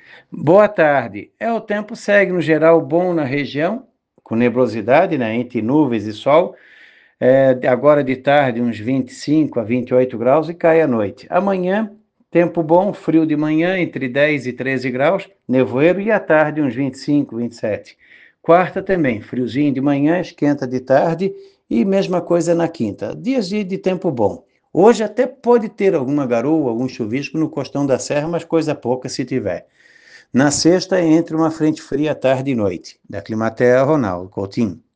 Boa tarde. O tempo segue no geral bom na região, com nebulosidade, né, entre nuvens e sol. Agora de tarde uns 25 a 28 graus e cai à noite. Amanhã, tempo bom, frio de manhã, entre 10 e 13 graus, nevoeiro, e à tarde uns 25, 27. Quarta também, friozinho de manhã, esquenta de tarde, e mesma coisa na quinta. Dias de tempo bom. Hoje até pode ter alguma garoa, algum chuvisco no costão da serra, mas coisa pouca se tiver. Na sexta, entre uma frente fria tarde e noite. Da Climatea, Ronaldo Coutinho.